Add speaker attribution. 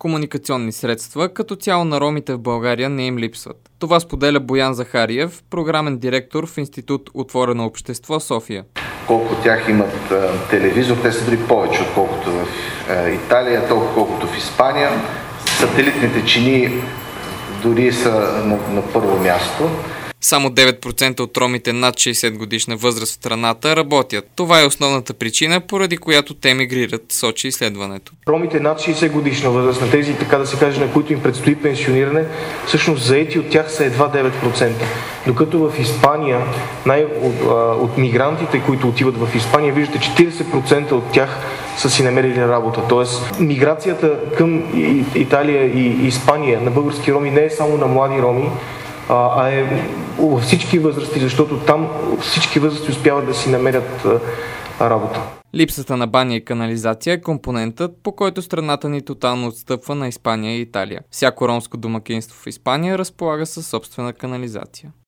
Speaker 1: Комуникационни средства като цяло на ромите в България не им липсват. Това споделя Боян Захариев, програмен директор в Институт Отворено общество София.
Speaker 2: Колко от тях имат телевизор, те са дори повече, отколкото в Италия, толкова колкото в Испания. Сателитните чини дори са на първо място.
Speaker 1: Само 9% от ромите над 60 годишна възраст в страната работят. Това е основната причина, поради която те мигрират, сочи изследването.
Speaker 3: Ромите над 60 годишна възраст, на тези, така да се каже, на които им предстои пенсиониране, всъщност заети от тях са едва 9%. Докато в Испания, от мигрантите, които отиват в Испания, виждате 40% от тях са си намерили работа. Тоест, миграцията към Италия и Испания на български роми не е само на млади роми, а е във всички възрасти, защото там всички възрасти успяват да си намерят работа.
Speaker 1: Липсата на баня и канализация е компонентът, по който страната ни тотално отстъпва на Испания и Италия. Всяко ромско домакинство в Испания разполага със собствена канализация.